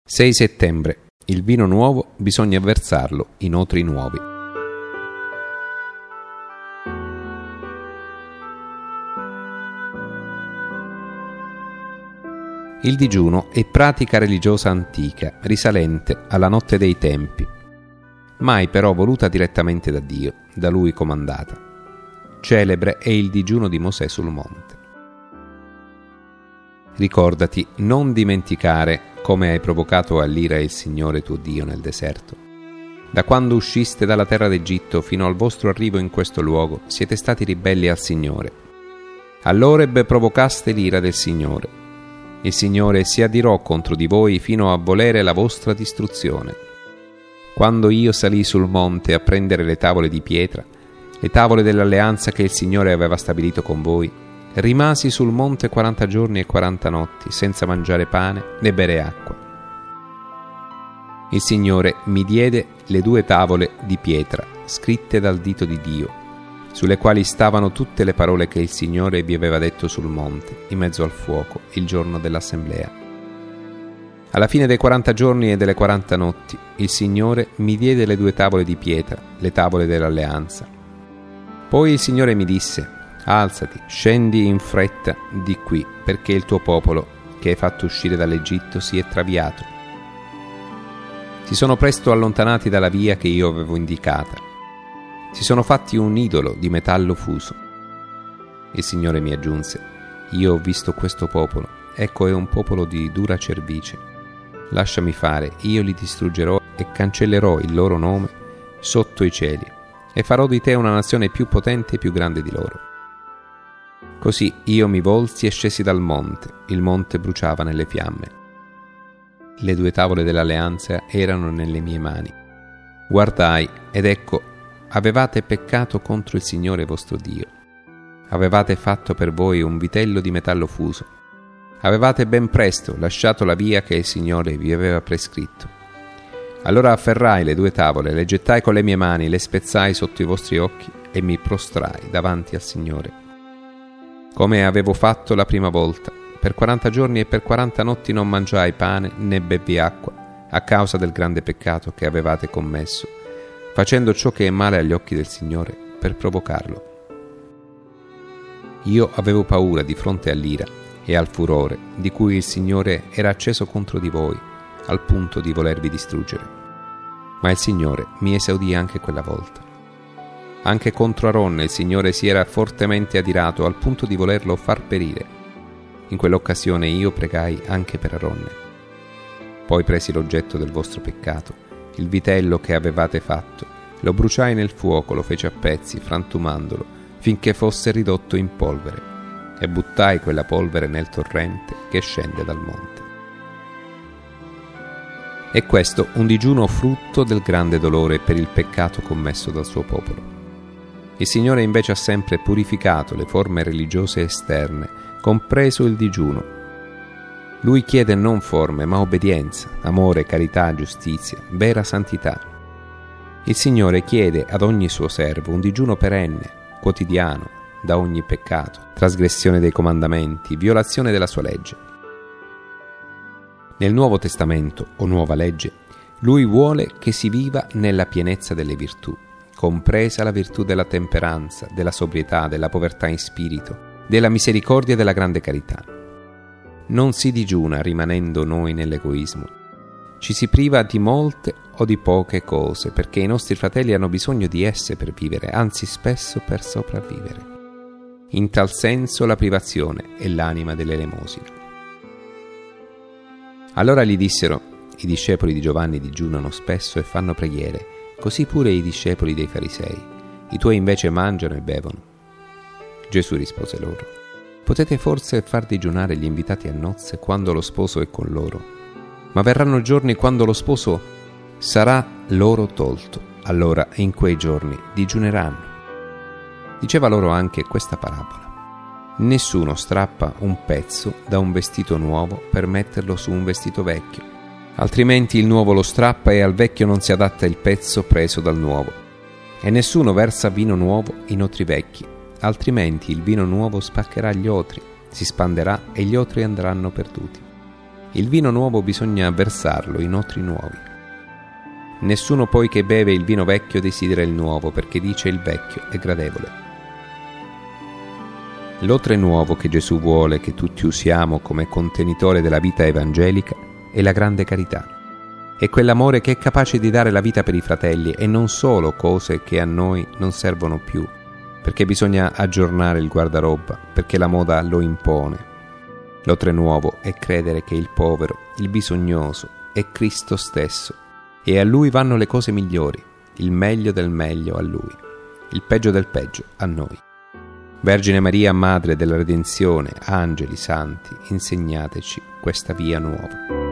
6 settembre. Il vino nuovo bisogna versarlo in otri nuovi. Il digiuno è pratica religiosa antica, risalente alla notte dei tempi, mai però voluta direttamente da Dio, da Lui comandata. Celebre è il digiuno di Mosè sul monte. Ricordati, non dimenticare come hai provocato all'ira il Signore tuo Dio nel deserto. Da quando usciste dalla terra d'Egitto fino al vostro arrivo in questo luogo, siete stati ribelli al Signore. All'Oreb provocaste l'ira del Signore. Il Signore si adirò contro di voi fino a volere la vostra distruzione. Quando io salì sul monte a prendere le tavole di pietra, le tavole dell'alleanza che il Signore aveva stabilito con voi, rimasi sul monte 40 giorni e 40 notti, senza mangiare pane né bere acqua. Il Signore mi diede le 2 tavole di pietra, scritte dal dito di Dio, sulle quali stavano tutte le parole che il Signore vi aveva detto sul monte, in mezzo al fuoco, il giorno dell'assemblea. Alla fine dei 40 giorni e delle 40 notti, il Signore mi diede le 2 tavole di pietra, le tavole dell'alleanza. Poi il Signore mi disse: alzati, scendi in fretta di qui, perché il tuo popolo, che hai fatto uscire dall'Egitto, si è traviato. Si sono presto allontanati dalla via che io avevo indicata. Si sono fatti un idolo di metallo fuso. Il Signore mi aggiunse: io ho visto questo popolo, ecco è un popolo di dura cervice. Lasciami fare, io li distruggerò e cancellerò il loro nome sotto i cieli, e farò di te una nazione più potente e più grande di loro. Così io mi volsi e scesi dal monte. Il monte bruciava nelle fiamme. Le 2 tavole dell'alleanza erano nelle mie mani. Guardai, ed ecco, avevate peccato contro il Signore vostro Dio. Avevate fatto per voi un vitello di metallo fuso. Avevate ben presto lasciato la via che il Signore vi aveva prescritto. Allora afferrai le 2 tavole, le gettai con le mie mani, le spezzai sotto i vostri occhi e mi prostrai davanti al Signore. Come avevo fatto la prima volta, per 40 giorni e per 40 notti non mangiai pane né bevvi acqua, a causa del grande peccato che avevate commesso, facendo ciò che è male agli occhi del Signore per provocarlo. Io avevo paura di fronte all'ira e al furore di cui il Signore era acceso contro di voi, al punto di volervi distruggere. Ma il Signore mi esaudì anche quella volta. Anche contro Aronne il Signore si era fortemente adirato al punto di volerlo far perire. In quell'occasione io pregai anche per Aronne. Poi presi l'oggetto del vostro peccato, il vitello che avevate fatto, lo bruciai nel fuoco, lo feci a pezzi, frantumandolo, finché fosse ridotto in polvere, e buttai quella polvere nel torrente che scende dal monte. E questo un digiuno frutto del grande dolore per il peccato commesso dal suo popolo. Il Signore invece ha sempre purificato le forme religiose esterne, compreso il digiuno. Lui chiede non forme, ma obbedienza, amore, carità, giustizia, vera santità. Il Signore chiede ad ogni suo servo un digiuno perenne, quotidiano, da ogni peccato, trasgressione dei comandamenti, violazione della sua legge. Nel Nuovo Testamento, o Nuova Legge, Lui vuole che si viva nella pienezza delle virtù, compresa la virtù della temperanza, della sobrietà, della povertà in spirito, della misericordia e della grande carità. Non si digiuna rimanendo noi nell'egoismo. Ci si priva di molte o di poche cose, perché i nostri fratelli hanno bisogno di esse per vivere, anzi spesso per sopravvivere. In tal senso la privazione è l'anima dell'elemosina. Allora gli dissero: i discepoli di Giovanni digiunano spesso e fanno preghiere, così pure i discepoli dei farisei. I tuoi invece mangiano e bevono. Gesù rispose loro: potete forse far digiunare gli invitati a nozze quando lo sposo è con loro? Ma verranno giorni quando lo sposo sarà loro tolto. Allora in quei giorni digiuneranno. Diceva loro anche questa parabola: nessuno strappa un pezzo da un vestito nuovo per metterlo su un vestito vecchio. Altrimenti il nuovo lo strappa e al vecchio non si adatta il pezzo preso dal nuovo. E nessuno versa vino nuovo in otri vecchi, altrimenti il vino nuovo spaccherà gli otri, si spanderà e gli otri andranno perduti. Il vino nuovo bisogna versarlo in otri nuovi. Nessuno poi che beve il vino vecchio desidera il nuovo, perché dice il vecchio è gradevole. L'otre nuovo che Gesù vuole che tutti usiamo come contenitore della vita evangelica è la grande carità. È quell'amore che è capace di dare la vita per i fratelli e non solo cose che a noi non servono più, perché bisogna aggiornare il guardaroba, perché la moda lo impone. L'otre nuovo è credere che il povero, il bisognoso, è Cristo stesso e a Lui vanno le cose migliori, il meglio del meglio a Lui, il peggio del peggio a noi. Vergine Maria, Madre della Redenzione, angeli, santi, insegnateci questa via nuova.